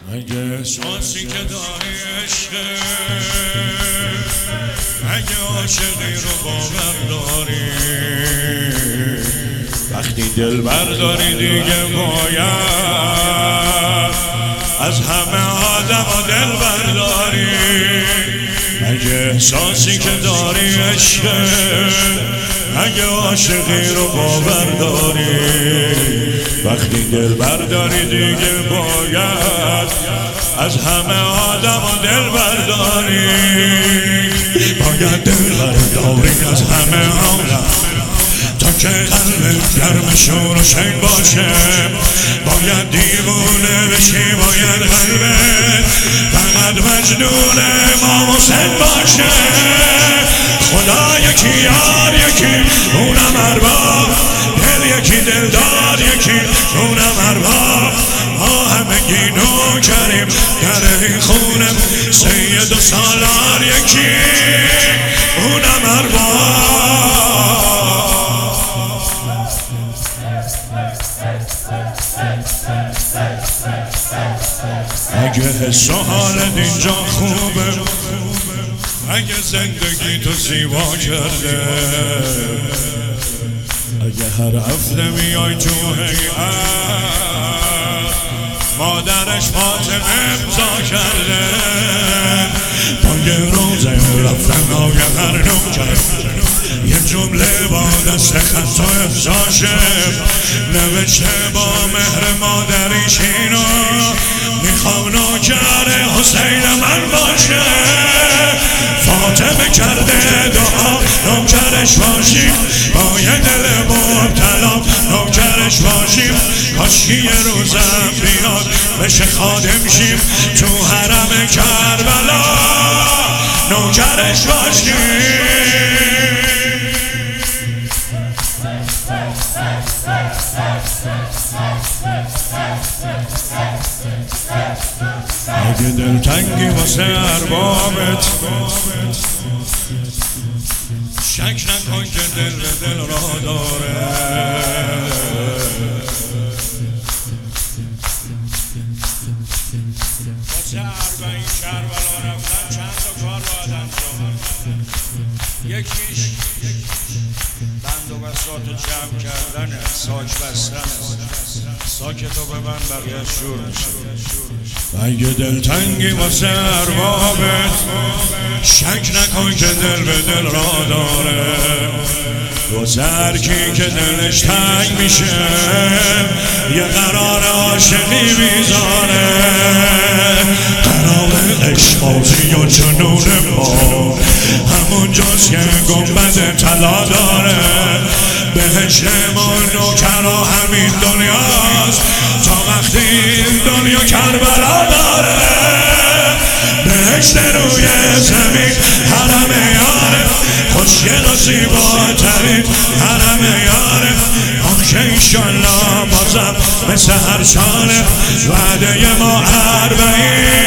اگه احساسی که داری عشقه، اگه عاشقی رو باور داری، وقتی دل برداری دیگه باید از همه آدم و دل برداری. اگه احساسی که داری عشقه، اگه عاشقی رو باور داری، وقتی دل برداری دیگه باید از همه آدم و دل برداری. باید دل برداری از همه آدم تا که قلبت گرم شور و شنگ باشه. باید دیوونه بشی، باید قلبت فقط مجنون امام حسین باشه. خدا یکی، یار یکی، اونم ارباب، دل یکی، دلدار یکی، اونم ارباب. ما همگی نوکریم در این خونم، سید و سالار یکی، اونم ارباب. اگه حس و حالت اینجا خوبه، اگه زندگی تو زیبا کرده، اگه هر هفته میای تو هیئت مادرش فاطمه امضا کرده، تا یه روزه رفتن آگه هر نوکر یه جمله با دست خطا امضاشه، نوشته با مهر مادریش اینو میخوام نوکر حسین من باشه. فاطمه کرده دعا نوکرش باشیم، با یه دل مبتلا نوکرش باشیم. کاشکی یه روزم بیاد بشه خادم شیم، تو حرم کربلا نوکرش باشیم. اگه دلتنگی واسه اربابت، شک نکن که دل را داره. واسه 40 کربلا رفتن چند تا کار باید انجام. یکیش بند و بساط جمع کردنه، ساک بستنه. ساکتو ببند بقیه شور میشه. اگه دلتنگی واسه اربابت، شک نکن که دل به دل را داره. واسه هر کی که دلش تنگ میشه، یه قرار عاشقی میذاره. قرار عشقازی و جنون ما همونجاست که گنبد طلا داره. بهشت ما نوکرا همین دنیاست، تا وقتی دنیا کربلا داره. بهشت روی زمین حرم یاره، خوشگل و زیباترین حرم یاره. آخ که ایشالله بازم مثل هر ساله وعده ما 40